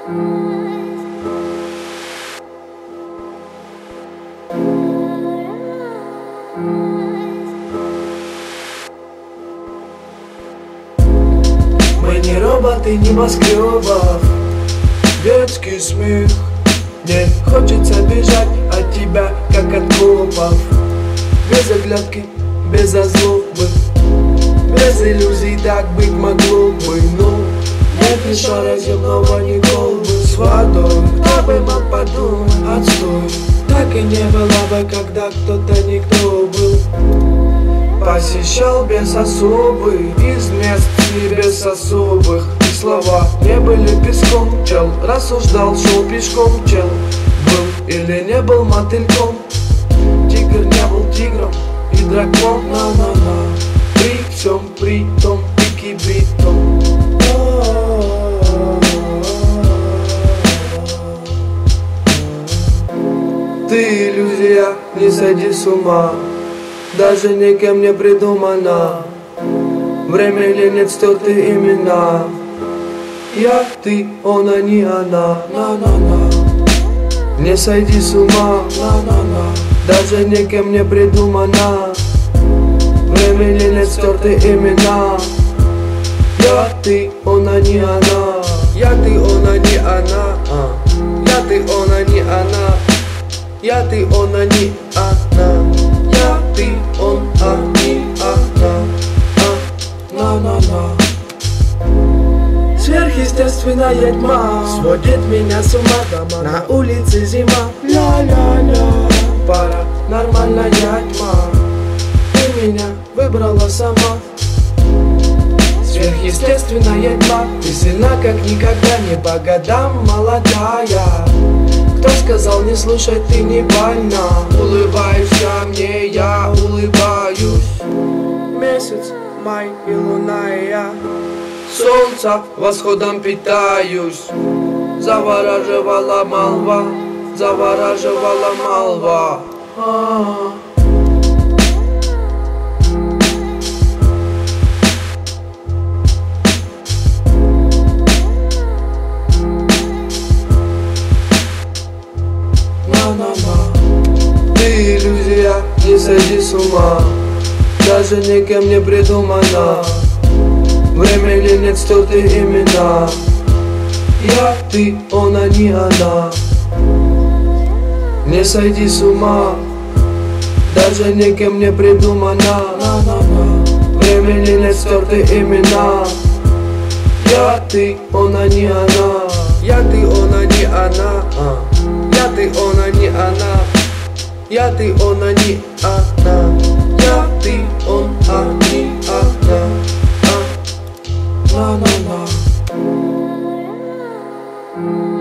Мы не роботы небоскребов, детский смех. Мне хочется бежать от тебя, как от копов. Без оглядки, без озлобы, без иллюзий так быть могло бы. Но нет ни шара земного, ни колбы с водой. Кто бы мог подумать, отстой. Так и не было бы, когда кто-то никто был. Посещал без особых, из мест и без особых. И слова не были песком, чел рассуждал, шел пешком, чел был или не был мотыльком. Тигр не был тигром и дракон, на-на-на. При всем при том и кибритом. Ты иллюзия, не сойди с ума, даже никем не придумана. Время или нет, стертые имена. Я, ты, он, а не она. На-на-на. Не сойди с ума. На-на-на. Даже никем не придумана. Время или нет, стертые имена. Я, ты, он, а не она. Я, ты, он, а не она. Я, ты, он, а не она. Я, ты, он, а не она. Я, ты, он, а не она. На-на-на. Сверхъестественная тьма сводит меня с ума дома. На улице зима. Ля-ля-ля. Паранормальная тьма. Ты меня выбрала сама. Сверхъестественная тьма. Ты сильна как никогда, не по годам молодая. Кто сказал не слушай, ты не больна. Улыбаешься мне, я улыбаюсь. Месяц, май и луна и я. Солнца восходом питаюсь. Завораживала молва, завораживала молва. Ты иллюзия, не сойди с ума, даже никем не придумана. Время или нет, стертые имена. Я, ты, он, а не она. Не сойди с ума, даже никем не придумана. Время или нет, стертые имена. Я, ты, он, а не она. Я, ты, он, а не она. Я, ты, он, а не она. Я, ты, он, а не она. Я, ты, он, а не она. На-на-на.